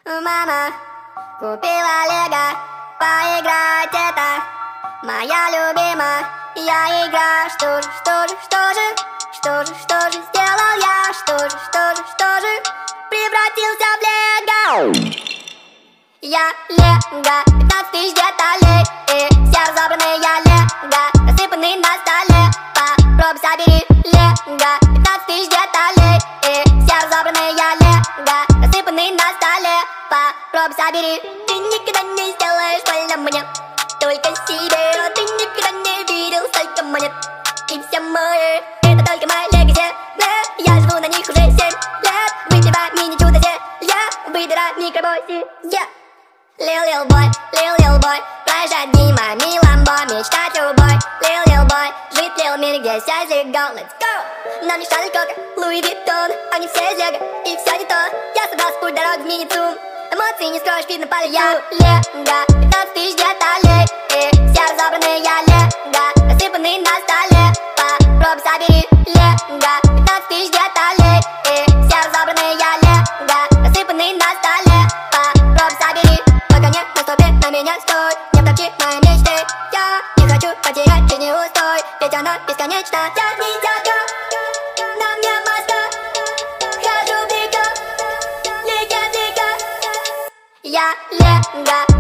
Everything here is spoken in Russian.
Мама купила лего, поиграть это моя любимая игра. Что же сделал я? Что же превратился в лего? Я лего, 15 тысяч деталей, и все разобранные я лего, рассыпанные на столе. Попробуй собери лего, 15 тысяч деталей, и все разобранные я лего, рассыпанные на столе. Попробуй собери. Ты никогда не сделаешь больно мне, только себе. Но ты никогда не видел столько монет, и все мои, это только мои лего-земля. Я живу на них уже 7 лет. Выпиваю мини-чудо зелья, выбираю микробой. Лил бой, проезжать мимо Миламбо, мечтать любой. Лил бой, жить лил мир, где вся зиго. Let's go! Нам мешали кока, Луи Виттон, они все из лего, и все не то. Я собрался в путь, дорогу в мини-цум. Эмоции не скроешь, видно по я лего, 15 тысяч деталей, и все разобранные я лего, рассыпанные на столе. Попробуй собери лего, 15 тысяч деталей, и все разобранные я лего, рассыпанные на столе. Попробуй собери. Пока нет наступит на меня стой, не втопчи мои мечты. Я не хочу потерять жизни устой, ведь она бесконечна. Я ниндзяго, на мне маска, хожу в дико, лего. Я лего.